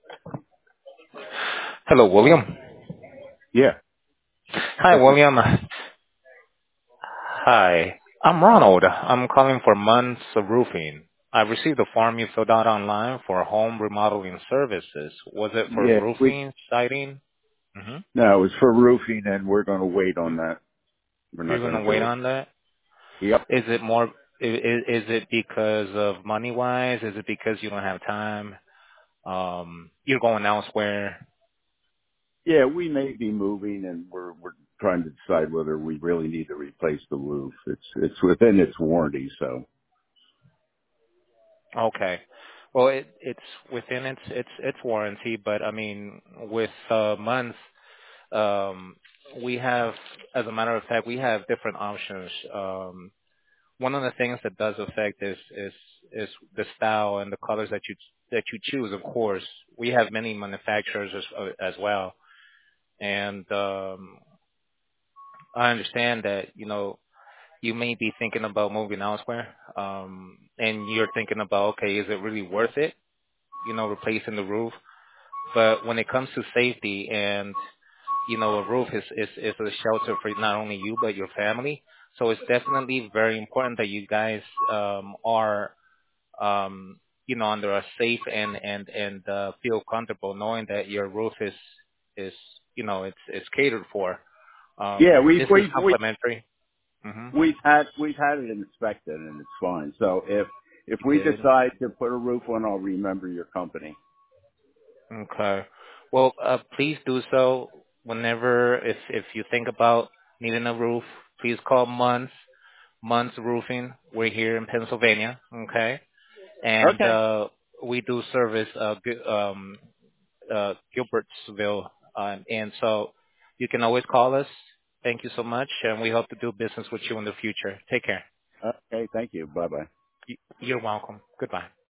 Hello, William. Yeah, Hi, this is. William. Hi. I'm Ronald. I'm calling for Months of Roofing. I received a form you filled out online for home remodeling services. Was it for Yeah, we. roofing, siding? Mm-hmm. No, it was for roofing, and we're going to wait on that. We're You're not going gonna to wait do it. on that? Yep. Is it more? Is it because of money wise? Is it because you don't have time? You're going elsewhere. Yeah, we may be moving, and we're trying to decide whether we really need to replace the roof. It's within its warranty, so. Okay. Well, it's within its warranty, but I mean, with months. Um, we have, as a matter of fact, we have different options. One of the things that does affect is the style and the colors that you choose. Of course, we have many manufacturers as well, and I understand that you may be thinking about moving elsewhere, and you're thinking about, okay, is it really worth it? Replacing the roof. But when it comes to safety and a roof is a shelter for not only you but your family. So it's definitely very important that you guys are under a safe and feel comfortable knowing that your roof is it's catered for. Yeah, This is complimentary. Mhm. we've had it inspected, and it's fine. So if You we did. decide to put a roof on, I'll remember your company. Okay. Well, please do so whenever if you think about needing a roof, please call Months Roofing. We're here in Pennsylvania, okay? And Okay. we do service Gilbertsville, and so you can always call us. Thank you so much, and we hope to do business with you in the future. Take care. Okay. Thank you. Bye bye. You're welcome. Goodbye.